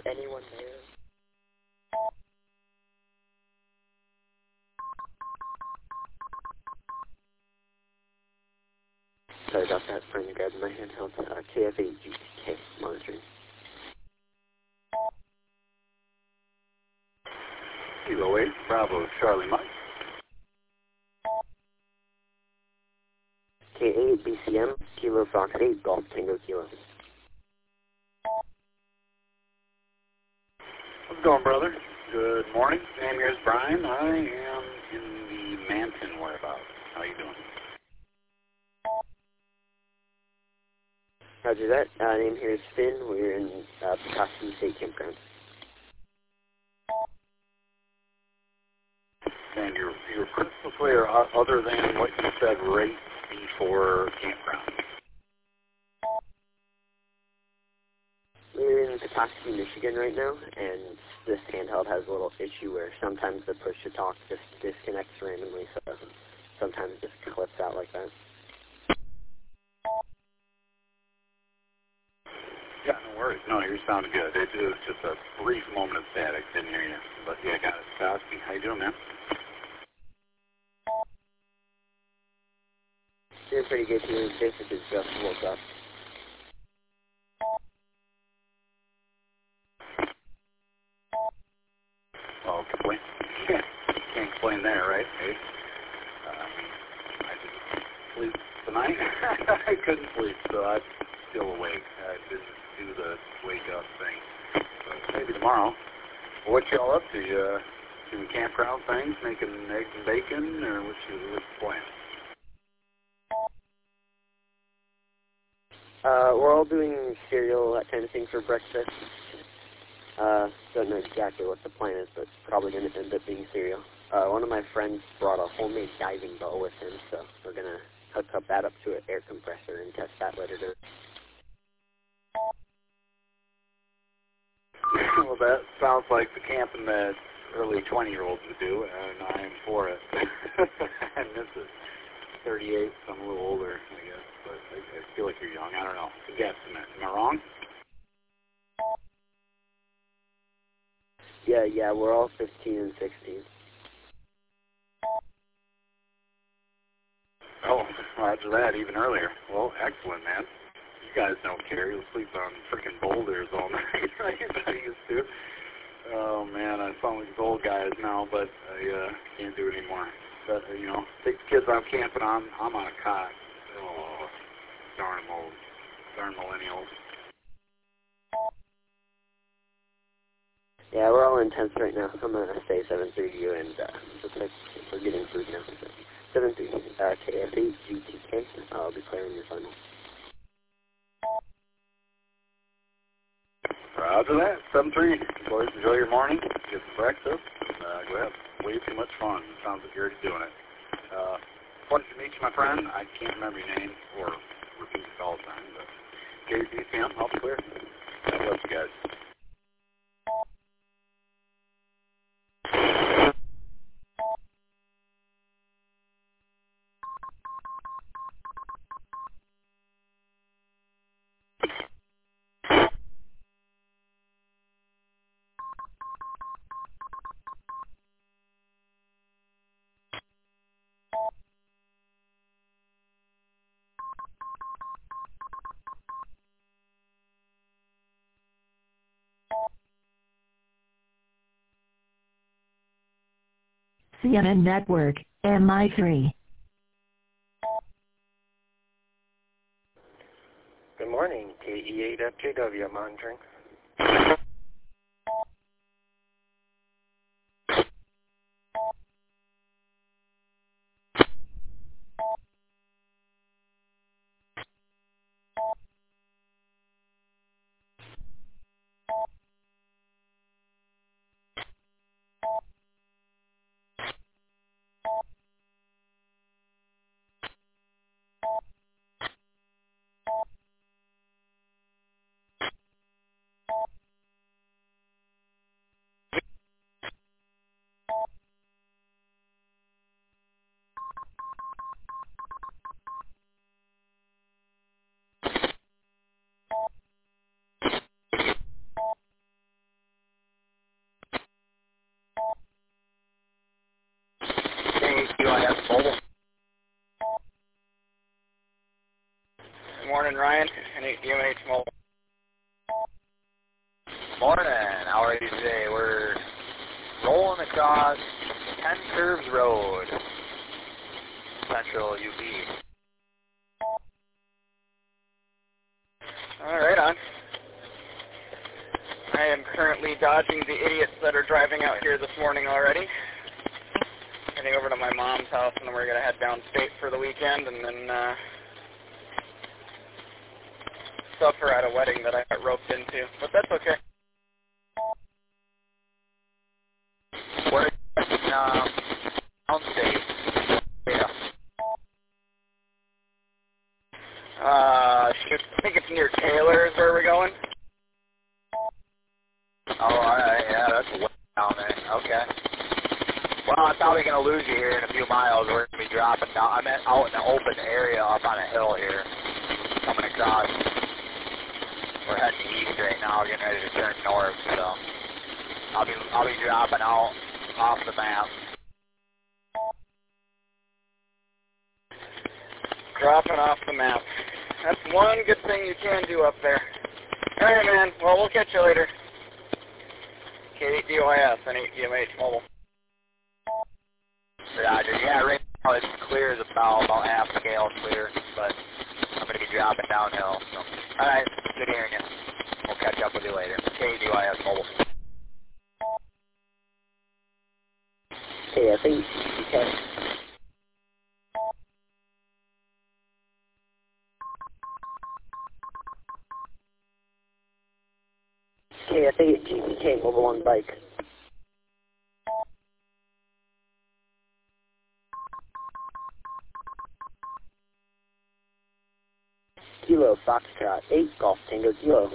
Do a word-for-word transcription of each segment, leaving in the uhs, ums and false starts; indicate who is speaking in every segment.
Speaker 1: anyone there? Sorry about that, friend. Grabbed my handheld. Uh, K F eight G T K monitoring.
Speaker 2: Kilo eight, Bravo, Charlie Mike.
Speaker 1: K eight B C M, Kilo Fox eight, Golf Tango Kilo.
Speaker 2: How's it going, brother? Good morning. Name here is Brian. I am in the Manton whereabouts. How you doing?
Speaker 1: Roger that. Uh, name here is Finn. We're in uh, Petoskey State Campground.
Speaker 2: And your your crystal clear, uh, other than what you said right before campground.
Speaker 1: We're in Petoskey, Michigan right now, and this handheld has a little issue where sometimes the push-to-talk just disconnects randomly, so sometimes it just clips out like that.
Speaker 2: Yeah, no worries. No, you sounded good. It, it was just a brief moment of static. Didn't hear you. But yeah, I got it. Petoskey, how you doing, man?
Speaker 1: Doing pretty good here. Basically just woke up.
Speaker 2: Oh, complain. Yeah, can't complain there, right? Hey, um, I didn't sleep tonight. I couldn't sleep, so I'm still awake. I didn't do the wake up thing. But maybe tomorrow. What y'all up to? You uh, doing campground things, making eggs and bacon, or what's your what's the plan?
Speaker 1: Uh, we're all doing cereal, that kind of thing for breakfast. Uh, don't know exactly what the plan is, but it's probably going to end up being cereal. Uh, one of my friends brought a homemade diving bell with him, so we're going to hook up that up to an air compressor and test that later today.
Speaker 2: Well, that sounds like the camping that early twenty-year-olds would do, and I'm for it. And this is thirty-eight, so I'm a little older, I guess, but I, I feel like you're young. I don't know. It's a guesstimate. Am I wrong?
Speaker 1: Yeah, yeah, we're all fifteen and sixteen.
Speaker 2: Oh, roger that, even earlier. Well, excellent, man. You guys don't care. You'll sleep on freaking boulders all night, right? I used to. Oh, man, I sound like these old guys now, but I uh, can't do it anymore. But, uh, you know, take the kids out camping. I'm, I'm on a cot. Oh, darn old, darn millennials.
Speaker 1: Yeah, we're all intense right now. I'm going to say seven thirty you, and uh, looks like we're getting food now. So seven thirty, uh, K F eight G T K. I'll be clearing your final.
Speaker 2: Roger that. seven three. Boys, enjoy your morning. Get some breakfast. Uh, go have way too much fun. It sounds like you're already doing it. Uh, pleasure to meet you, my friend. I can't remember your name or repeat it all the time, but K B C M, I'll be clear. God bless you guys.
Speaker 3: C N N Network, M I three.
Speaker 4: Good morning, K E eight F J W monitoring.
Speaker 5: morning, Ryan. N eight D M H Mobile.
Speaker 6: Morning. How are you today? We're rolling across Ten Curves Road, Central U P.
Speaker 5: All right, on. I am currently dodging the idiots that are driving out here this morning already. Heading over to my mom's house, and then we're going to head downstate for the weekend, and then uh, suffer at a wedding that I got roped into. But that's okay.
Speaker 6: Where in um, downstate? Yeah.
Speaker 5: Uh, shoot, I think it's near Taylor is where we're going.
Speaker 6: Oh, all right. Yeah, that's way down there. Okay. Well, I'm probably going to lose you here in a few miles. We're going to be dropping down. I'm at, out in the open area up on a hill here, coming across. We're heading east right now, getting ready to turn north. So I'll be I'll be dropping out off the map.
Speaker 5: Dropping off the map. That's one good thing you can do up there. All right, man. Well, we'll catch you later. K eight D Y S, N eight D M H Mobile.
Speaker 6: Roger. Yeah, right now it's clear as a bell, about half scale clear, but I'm going to be dropping downhill. So. All right. Good hearing you. We'll catch up with you later. K eight D Y S Mobile.
Speaker 1: Hey, I think you can. K F eight G C K Mobile One Bike. Kilo Foxtrot eight Golf Tango Kilo.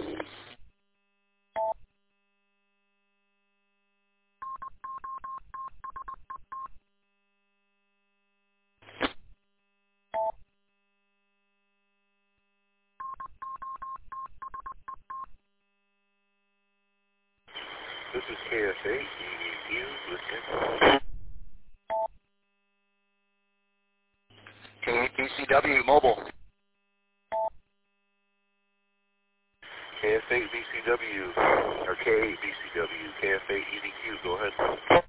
Speaker 7: This is K S eight, E D Q, listening.
Speaker 6: K eight B C W Mobile.
Speaker 7: K S eight B C W, or K eight B C W, K S eight E D Q, go ahead.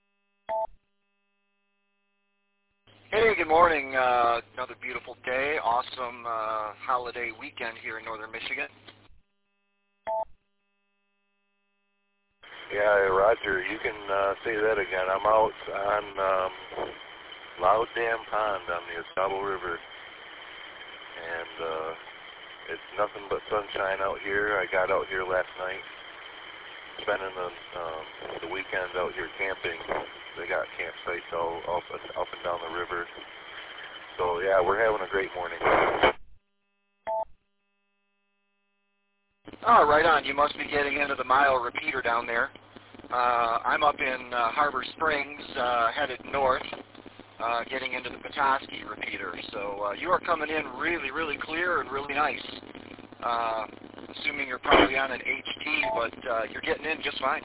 Speaker 8: Hey, good morning. Uh, another beautiful day. Awesome uh, holiday weekend here in northern Michigan.
Speaker 7: Yeah, Roger, you can uh, say that again. I'm out on um, Loud Dam Pond on the Estable River, and uh, it's nothing but sunshine out here. I got out here last night, spending the, um, the weekend out here camping. They got campsites all up, up and down the river. So, yeah, we're having a great morning.
Speaker 8: Oh, right on. You must be getting into the mile repeater down there. Uh, I'm up in uh, Harbor Springs, uh, headed north, uh, getting into the Petoskey repeater. So uh, you are coming in really, really clear and really nice. Uh, assuming you're probably on an H T, but uh, you're getting in just fine.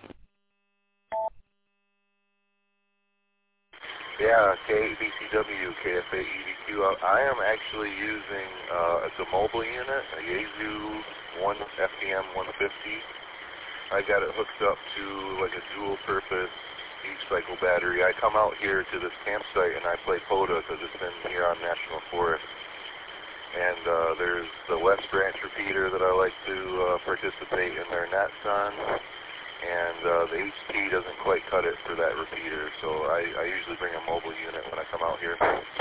Speaker 7: Yeah, K eight B C W, K F eight E D Q. I am actually using, uh, it's a mobile unit, a Yaesu one F D M one fifty. I got it hooked up to like a dual-purpose each-cycle battery. I come out here to this campsite and I play POTA because it's in here on National Forest. And uh, there's the West Branch repeater that I like to uh, participate in their nets on. And uh, the H T doesn't quite cut it for that repeater, so I, I usually bring a mobile unit when I come out here.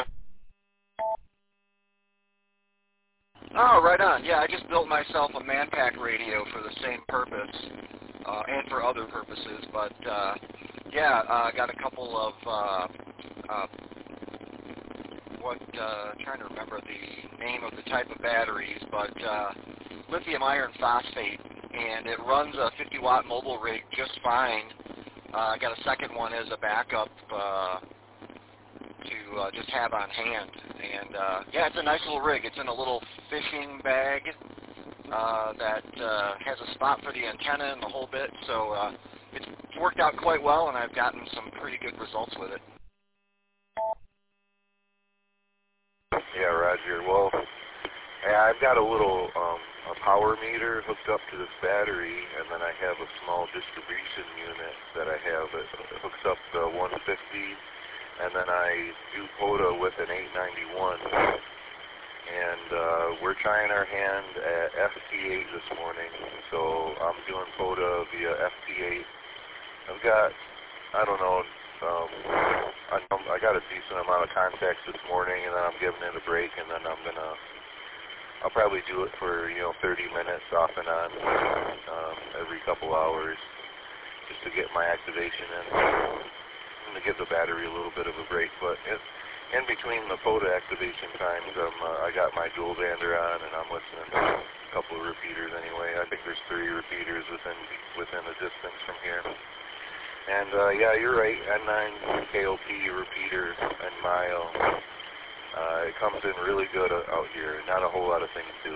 Speaker 8: Oh, right on. Yeah, I just built myself a Manpack radio for the same purpose uh, and for other purposes. But, uh, yeah, I uh, got a couple of, uh, uh, what, uh, trying to remember the name of the type of batteries, but uh, lithium iron phosphate. And it runs a fifty watt mobile rig just fine. Uh, I got a second one as a backup uh, to uh, just have on hand. And uh, yeah, it's a nice little rig. It's in a little fishing bag uh, that uh, has a spot for the antenna and the whole bit. So uh, it's worked out quite well, and I've gotten some pretty good results with it.
Speaker 7: Yeah, Roger. Well, Yeah, I've got a little um, a power meter hooked up to this battery, and then I have a small distribution unit that I have. It, it hooks up the one fifty, and then I do POTA with an eight ninety-one. And uh, we're trying our hand at F T eight this morning, so I'm doing POTA via F T eight. I've got, I don't know, um, I, I got a decent amount of contacts this morning, and then I'm giving it a break, and then I'm gonna, I'll probably do it for, you know, thirty minutes off and on, um, every couple hours, just to get my activation in, and to give the battery a little bit of a break. But it, in between the POTA activation times, um, uh, I got my dual bander on, and I'm listening to a couple of repeaters anyway. I think there's three repeaters within within a distance from here. And uh, yeah, you're right. N nine K O P repeater and mile. Uh, it comes in really good out here. Not a whole lot of things do.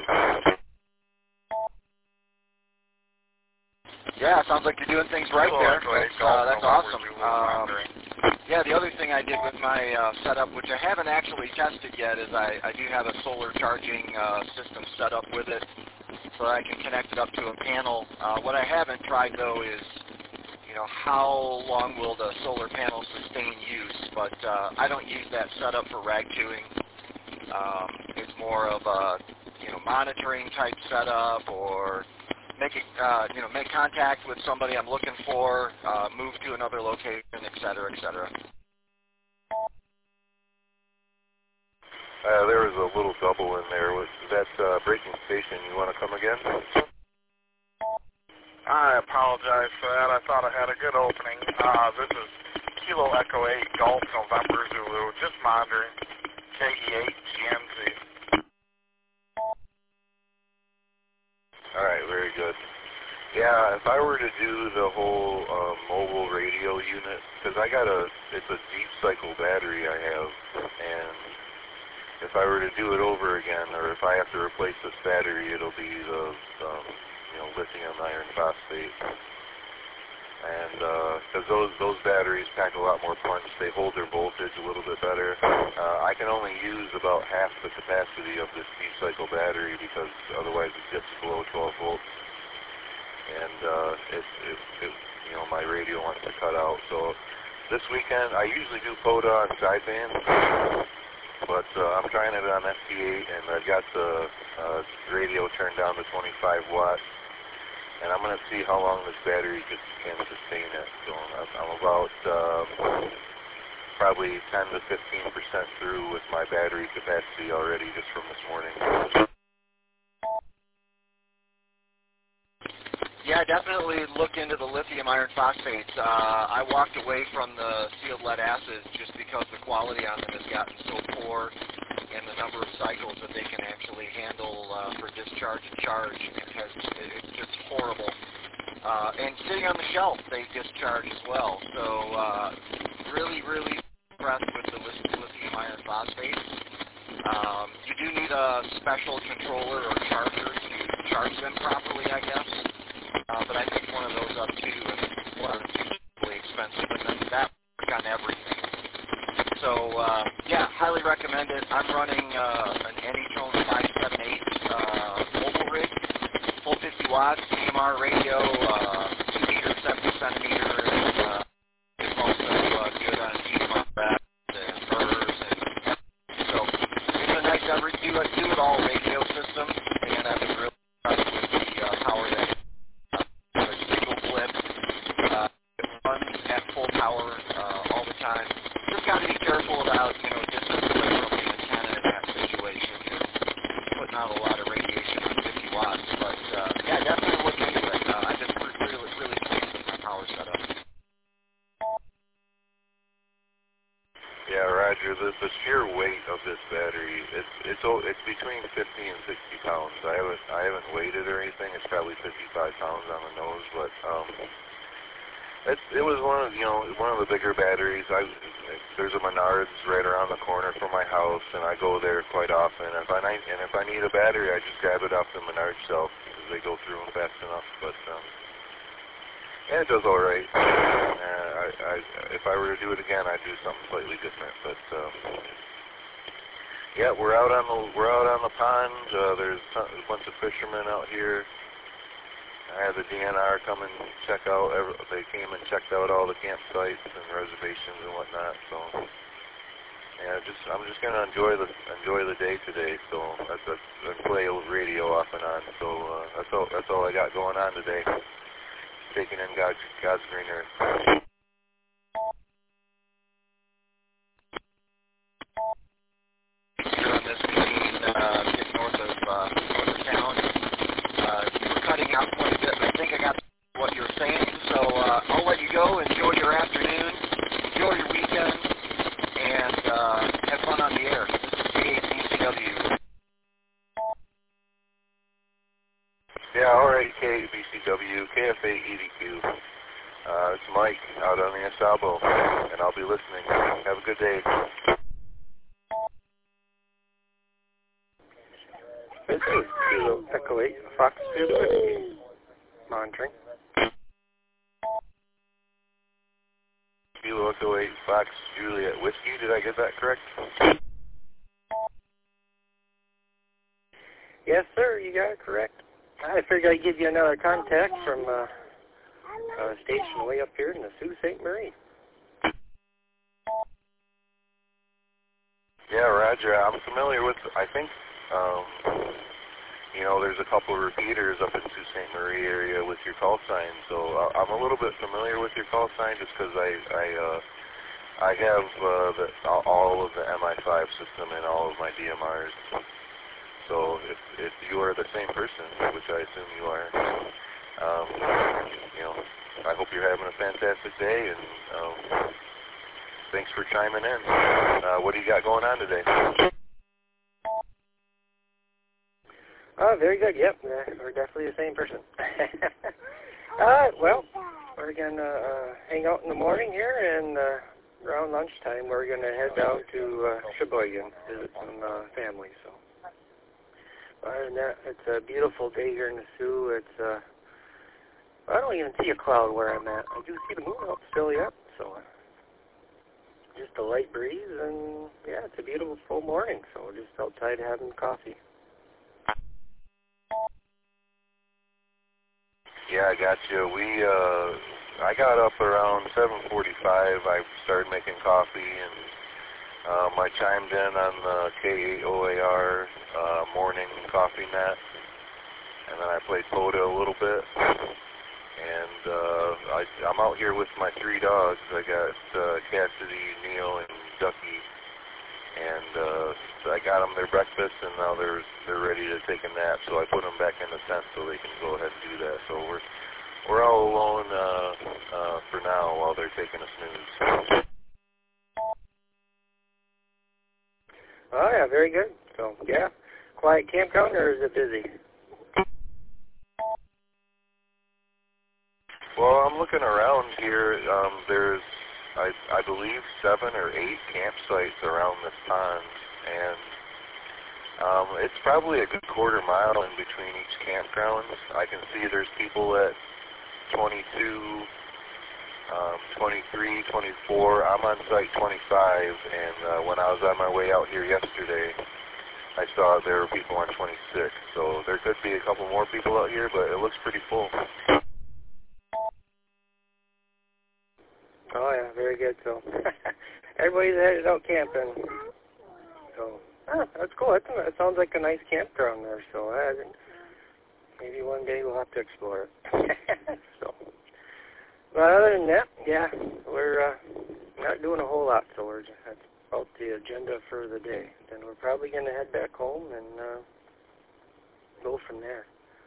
Speaker 8: Yeah, sounds like you're doing things right there. That's, uh, that's awesome. Um, yeah, the other thing I did with my uh, setup, which I haven't actually tested yet, is I, I do have a solar charging uh, system set up with it so that I can connect it up to a panel. Uh, what I haven't tried, though, is, you know, how long will the solar panel sustain use, but uh, I don't use that setup for rag chewing. Um, it's more of a, you know, monitoring type setup, or making, uh, you know, make contact with somebody I'm looking for, uh, move to another location, et cetera, et cetera.
Speaker 7: Uh, there was a little double in there. Was that uh, breaking station? You want to come again?
Speaker 9: I apologize for that. I thought I had a good opening. Uh, this is Kilo Echo eight Golf November Zulu, just monitoring K E eight G M Z.
Speaker 7: All right, very good. Yeah, if I were to do the whole uh, mobile radio unit, because I got a, it's a deep cycle battery I have, and if I were to do it over again, or if I have to replace this battery, it'll be the, um, you know, lithium iron phosphate. And because uh, those those batteries pack a lot more punch, they hold their voltage a little bit better. Uh, I can only use about half the capacity of this deep cycle battery because otherwise it gets below twelve volts. And uh, it, it, it, you know, my radio wants to cut out. So this weekend, I usually do POTA on sideband, but uh, I'm trying it on F T eight, and I've got the uh, radio turned down to twenty-five watts. And I'm going to see how long this battery can, can sustain it. So I'm, I'm about uh, probably ten to fifteen percent through with my battery capacity already just from this morning.
Speaker 8: Yeah, definitely look into the lithium iron phosphates. Uh, I walked away from the sealed lead acids just because the quality on them has gotten so poor, and the number of cycles that they can actually handle uh, for discharge and charge, it has, it's just horrible. Uh, and sitting on the shelf, they discharge as well. So uh, really, really impressed with the lithium iron phosphates. Um, you do need a special controller or charger to charge them properly, I guess. Uh, but I picked one of those up too, and it's one of the really expensive, but then that works on everything. So, uh, yeah, highly recommend it. I'm running uh, an Anytone five seven eight uh, mobile rig, full fifty watts, D M R radio, uh, two meter, seventy centimeter, and uh, it's also uh, good on D M R backs and burrs. And so it's a nice, every, do, a, do it all radio system, and I've been really impressed with the uh, power that uh, a single flip. Uh, it runs at full power uh, all the time. Just got to be careful about, you know, distance away from the antenna in that situation. You're putting out a lot of radiation on fifty watts. But, uh, yeah, definitely look into it. Uh, I've been really, really pleased with my power setup.
Speaker 7: Yeah, Roger. The, the sheer weight of this battery, it's it's it's between fifty and sixty pounds. I haven't I haven't weighed it or anything. It's probably fifty-five pounds on the nose, but um, it it was one of you know one of the bigger batteries. I there's a Menards right around the corner from my house, and I go there quite often. If I and if I need a battery, I just grab it off the Menards shelf because they go through them fast enough. But um, yeah, it does all right. Uh, I, I, if I were to do it again, I'd do something slightly different. But um, Yeah, we're out on the we're out on the pond. Uh, there's a bunch of fishermen out here. I had the D N R come and check out. Every, they came and checked out all the campsites and reservations and whatnot. So, yeah, just I'm just gonna enjoy the enjoy the day today. So that's that's and play radio off and on. So uh, that's all that's all I got going on today. Taking in God's God's green earth.
Speaker 8: Here on this machine, uh, just north of uh, north of town. Uh, you were cutting out quite a bit, and I think I got what you're saying. So uh, I'll let you go. Enjoy your afternoon. Enjoy your weekend, and uh, have fun on the air. This is K B C W.
Speaker 7: Yeah, all right, K B C W, K F A E D Q. Uh, it's Mike out on the Asabo, and I'll be listening. Have a good day.
Speaker 4: This is Kilo Echo eight, Fox Zulu, monitoring.
Speaker 7: Kilo Echo eight, Fox Juliet Whiskey, did I get that correct?
Speaker 4: Yes, sir, you got it correct. I figured I'd give you another contact from uh, a station way up here in the Sault Ste. Marie.
Speaker 7: Yeah, Roger. I'm familiar with, I think, um, you know, there's a couple of repeaters up in Sault Ste. Marie area with your call sign, so I'm a little bit familiar with your call sign just because I, I, uh, I have uh, the, all of the M I five system and all of my D M Rs. So if, if you are the same person, which I assume you are, um, you know, I hope you're having a fantastic day, and um, thanks for chiming in. Uh, what do you got going on today?
Speaker 4: Oh, very good. Yep, uh, we're definitely the same person. uh, well, we're going to uh, hang out in the morning here, and uh, around lunchtime we're going to head down to uh, Sheboygan, visit some uh, family. So, other than that, it's a beautiful day here in the Sioux. It's uh, I don't even see a cloud where I'm at. I do see the moon up still yet, so uh, just a light breeze, and yeah, it's a beautiful full morning. So we're just outside having coffee.
Speaker 7: Yeah, I got you. We, uh, I got up around seven forty-five. I started making coffee, and um, I chimed in on the K eight O A R uh, morning coffee net, and then I played Poda a little bit. And uh, I, I'm out here with my three dogs. I got uh, Cassidy, Neil, and Ducky. And uh, so I got them their breakfast, and now they're they're ready to take a nap. So I put them back in the tent so they can go ahead and do that. So we're we're all alone uh, uh, for now while they're taking a snooze.
Speaker 4: Oh yeah, very good. So yeah, quiet campground, or is it busy?
Speaker 7: Well, I'm looking around here. Um, there's I, I believe seven or eight campsites around this pond, and um, it's probably a good quarter mile in between each campground. I can see there's people at twenty-two, um, twenty-three, twenty-four. I'm on site twenty-five, and uh, when I was on my way out here yesterday, I saw there were people on twenty-six. So there could be a couple more people out here, but it looks pretty full.
Speaker 4: Oh yeah, very good. So everybody's headed out camping. So ah, that's cool. That's a, it sounds like a nice campground there. So uh, maybe one day we'll have to explore it. So, but other than that, yeah, we're uh, not doing a whole lot. So we're just, that's about the agenda for the day. Then we're probably going to head back home and uh, go from there.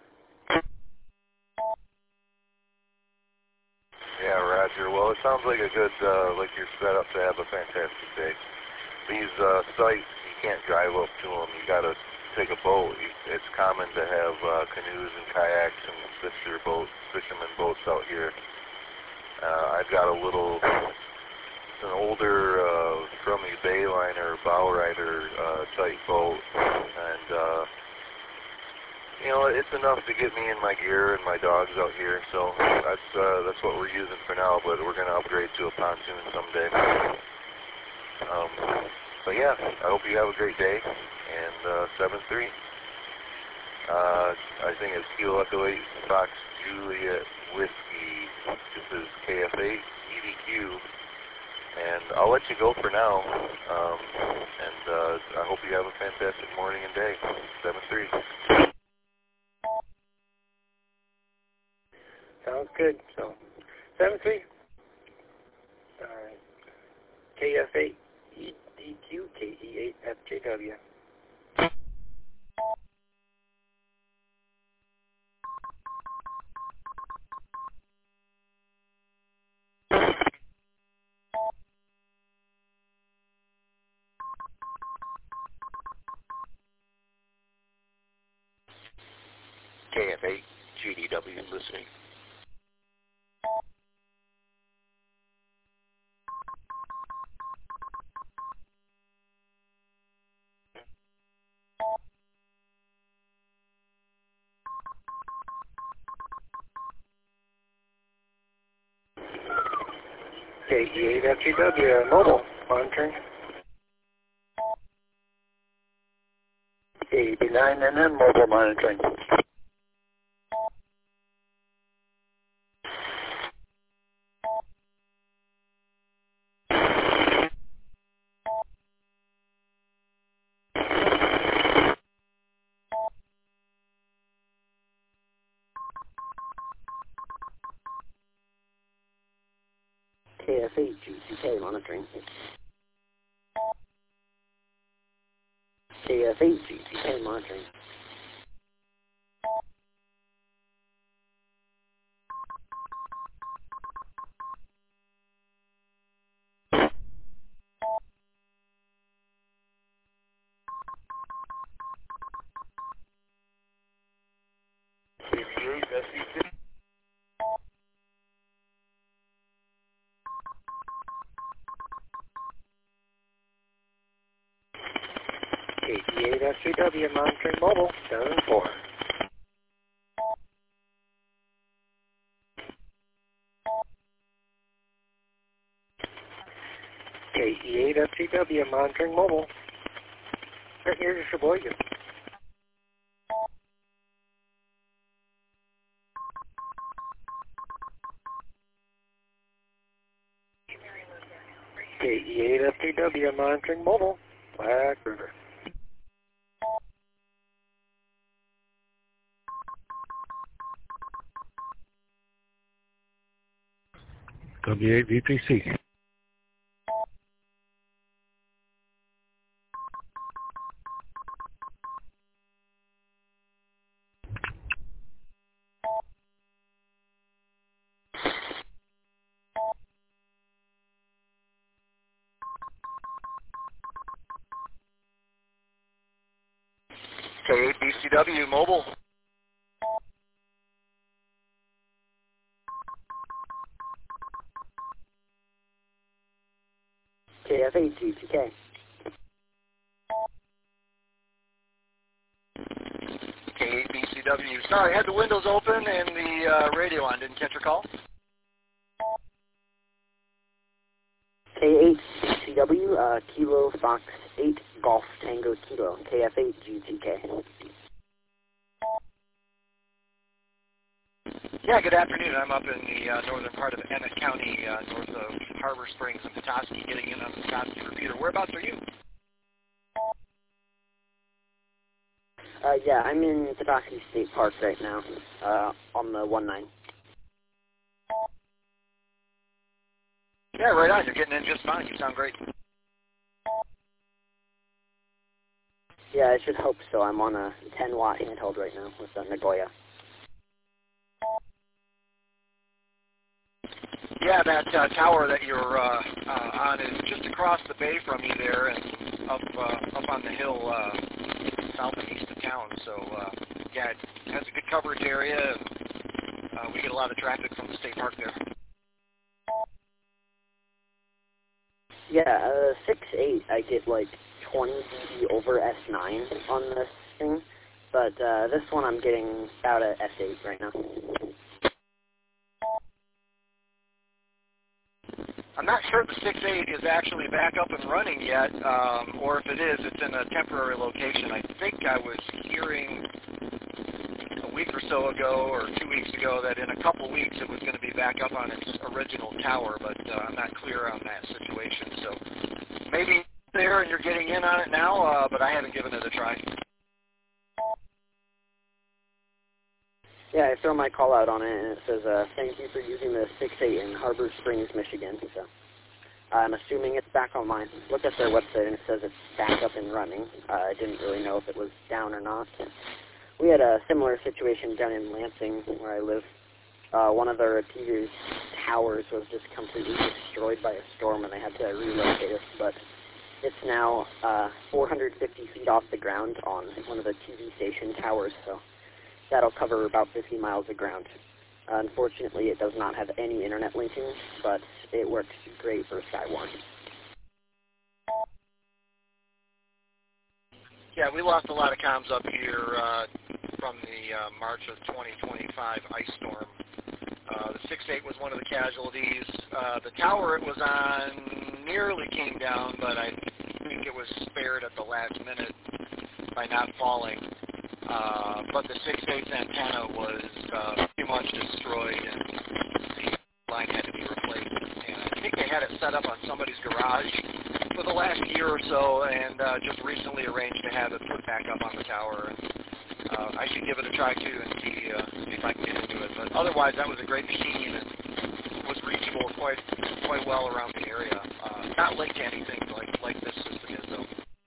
Speaker 7: Yeah, Roger. Well, it sounds like a good, uh, like you're set up to have a fantastic day. These uh, sites, you can't drive up to them. You got to take a boat. It's common to have uh, canoes and kayaks and fisher boats, fisherman boats out here. Uh, I've got a little, it's an older uh, Crummy Bayliner bow rider uh, type boat, and uh, you know, it's enough to get me in my gear and my dogs out here, so that's uh, that's what we're using for now, but we're going to upgrade to a pontoon someday. Um, but yeah, I hope you have a great day. And uh, seven three. Uh, I think it's Kilo Echo eight Fox Juliet Whiskey. This is K F eight E D Q. And I'll let you go for now. Um, and uh, I hope you have a fantastic morning and day. seven three.
Speaker 4: Sounds good. So, seven three. All right. K F eight E D Q, K E eight F J W.
Speaker 6: K F eight G D W listening.
Speaker 4: K E eight F G W, mobile, monitoring. eighty-nine N M, mobile monitoring.
Speaker 1: K F eight G C K monitoring. K F eight G C K monitoring.
Speaker 4: K E eight F G W, monitoring mobile, seven four. K E eight F G W, monitoring mobile. Right here is Sheboygan. K E eight F G W, monitoring mobile, Black River.
Speaker 10: W eight V P C.
Speaker 6: K eight B C W mobile.
Speaker 1: K F eight G T K.
Speaker 8: K eight B C W. Sorry, I had the windows open and the uh, radio on. Didn't catch your call.
Speaker 1: K eight G C W, uh, Kilo Fox eight Golf Tango Kilo. K F eight G T K.
Speaker 8: Yeah, good afternoon. I'm up in the uh, northern part of Emmett County, uh, north of Harbor Springs and Petoskey, getting in on the Petoskey repeater. Whereabouts are you?
Speaker 1: Uh, yeah, I'm in Petoskey State Park right now, uh, on the one nine.
Speaker 8: Yeah, right on. You're getting in just fine. You sound great.
Speaker 1: Yeah, I should hope so. I'm on a ten watt handheld right now with the Nagoya.
Speaker 8: Yeah, that uh, tower that you're uh, uh, on is just across the bay from you there, and up uh, up on the hill uh, south and east of town. So uh, yeah, it has a good coverage area. And, uh, we get a lot of traffic from the state park there.
Speaker 1: Yeah, uh, six eight, I get like twenty D B over S nine on this thing, but uh, this one I'm getting out at S eight right now.
Speaker 8: I'm not sure if the six eight is actually back up and running yet, um, or if it is, it's in a temporary location. I think I was hearing a week or so ago, or two weeks ago, that in a couple weeks it was going to be back up on its original tower, but uh, I'm not clear on that situation. So maybe it's there and you're getting in on it now, uh, but I haven't given it a try.
Speaker 1: Yeah, I throw my call out on it, and it says, uh, thank you for using the six eight in Harbor Springs, Michigan. So I'm assuming it's back online. Look at their website, and it says it's back up and running. Uh, I didn't really know if it was down or not. We had a similar situation down in Lansing, where I live. Uh, one of their T V towers was just completely destroyed by a storm, and they had to relocate it. But it's now uh, four hundred fifty feet off the ground on one of the T V station towers, so that'll cover about fifty miles of ground. Uh, unfortunately, it does not have any internet linking, but it works great for Skywarn.
Speaker 8: Yeah, we lost a lot of comms up here uh, from the uh, March of twenty twenty-five ice storm. Uh, the six eight was one of the casualties. Uh, the tower it was on nearly came down, but I think it was spared at the last minute by not falling. Uh, but the six eight's antenna was uh, pretty much destroyed, and the line had to be replaced. And I think they had it set up on somebody's garage for the last year or so, and uh, just recently arranged to have it put back up on the tower. And, uh, I should give it a try too and see, uh, see if I can get into it. But otherwise, that was a great machine and was reachable quite quite well around the area. Uh, not linked to anything like like this system is, though.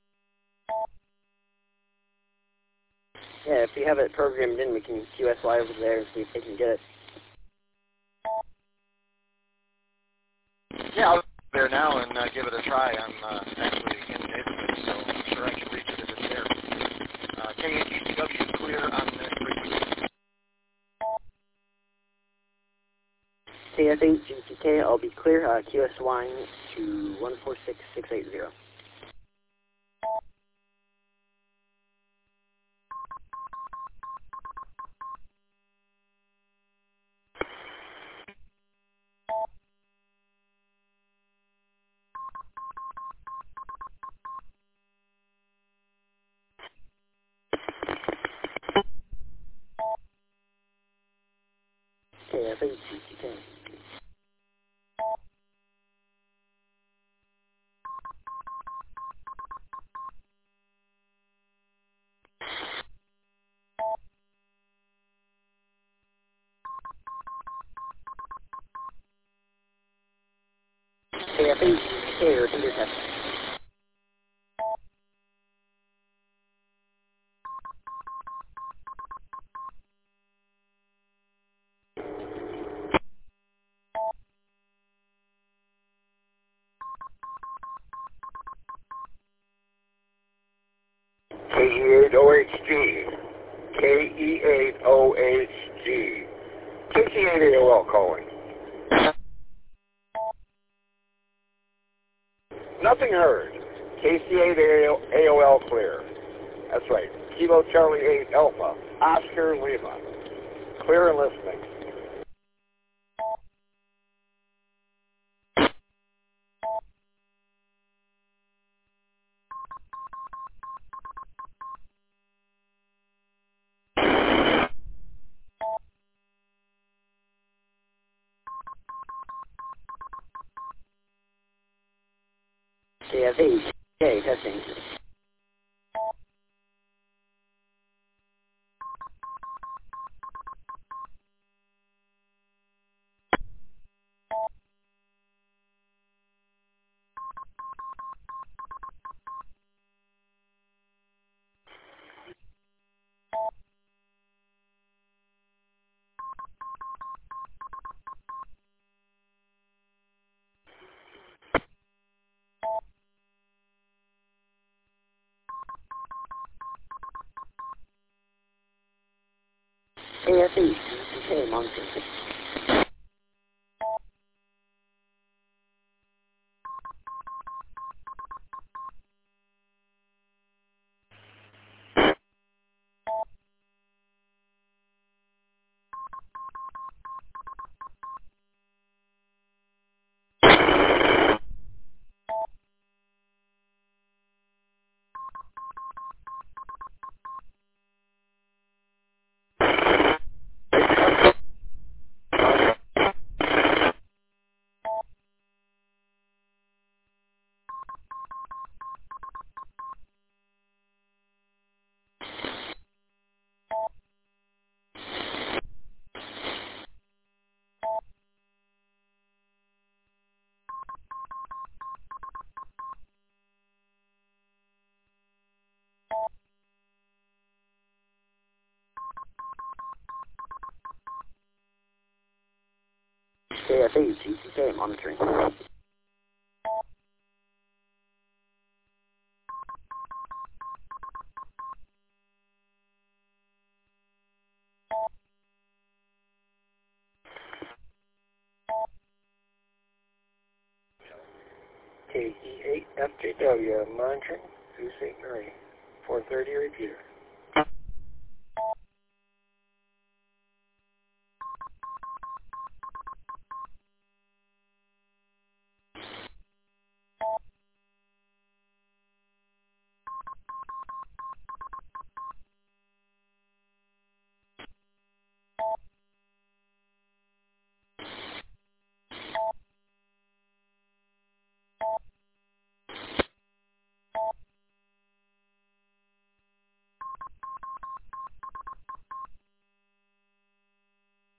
Speaker 1: Yeah, if you have it programmed in, we can Q S Y over there and see if they can get it.
Speaker 8: Yeah, I'll go there now and uh, give it a try. I'm uh, actually in the neighborhood, so I'm sure I can reach it if it's there. Uh, K A T C W is clear on this frequency.
Speaker 1: K F eight G T K, I'll be clear. Uh, Q S Y to one four six six eight zero. K F eight G T K. K F eight G T K, repeater test.
Speaker 11: K E eight O H G. K E eight O H G. K C eight A O L calling. Nothing heard. K C eight A O L clear. That's right. Kilo Charlie eight Alpha. Oscar Lima. Clear and listening.
Speaker 1: K F eight G T K, testing. K F eight G T K, monitoring. K F A G T K monitoring.
Speaker 4: K E eight F J W monitoring, Sault Ste. Marie. four thirty repeater.